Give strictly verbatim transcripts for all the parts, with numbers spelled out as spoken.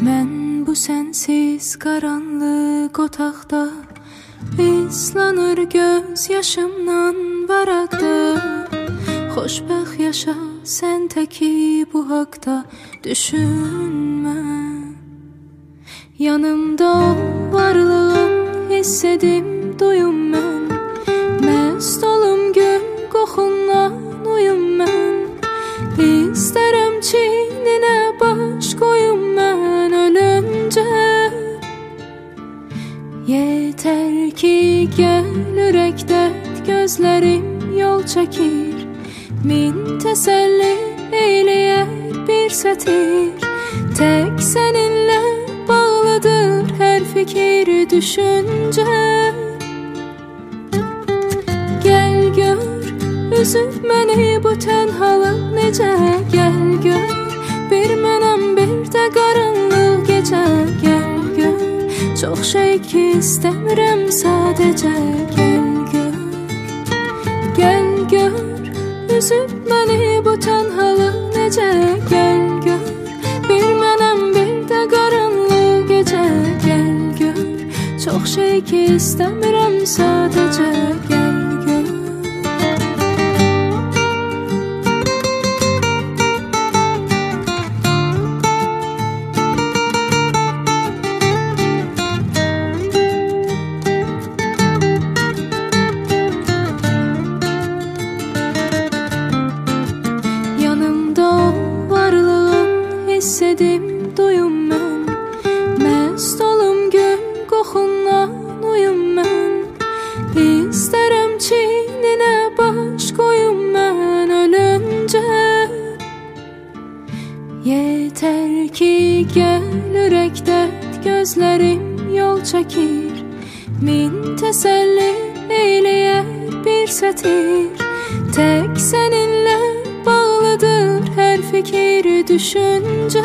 Mən bu sənsiz qaranlıq otaqda islanır göz yaşımdan varaqda. Xoşbəxt yaşa sən təki bu haqda düşünmə. Yanımda ol, varlığın hiss edim duyum mən. Məst olum gül qoxundan uyum mən. İstərəm çiyninə baş qoyum mən ölüncə. Yetər ki gəl ürəkdə gözlərim yol çəkir. Min təsəlli eyləyər bir sətir. Tək səninlə bağlıdır hər fikir düşüncə. Gəl gör, üzüb məni bu tənhalıq necə. Gəl gör, bir mənəm bir də qaranlıq gecə. Gəl gör, çox şey ki istəmirəm sadəcə. Gəl gör, gəl gör, üzüb məni bu tənhalıq necə. Gəl gör, bir mənəm bir də qaranlıq gecə. Gəl gör, çox şey ki istəmirəm sadəcə. Gəl gör. Hiss edim duyum mən. Məst olum gül qoxundan uyum mən. İstərəm çiyninə baş qoyum mən ölüncə. Yetər ki gəl ürəkdə gözlərim yol çəkir. Min təsəlli eyləyər bir sətir. Tək səninlə bağlıdır hər fikir düşüncə.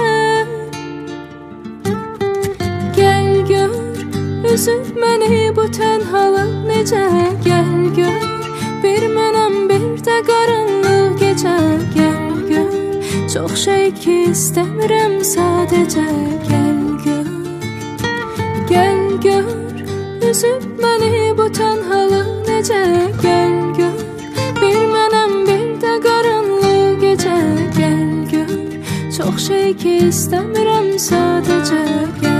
Gəl gör, üzüb məni bu tənhalıq necə. Gəl gör, bir mənəm bir də qaranlıq gecə. Gəl gör, çox şey ki istəmirəm sadəcə. Gəl gör, gəl gör, üzüb məni bu tənhalıq necə. Gəl gör, bir mənəm bir də qaranlıq gecə. Gəl gör, çox şey ki istəmirəm sadəcə. Gəl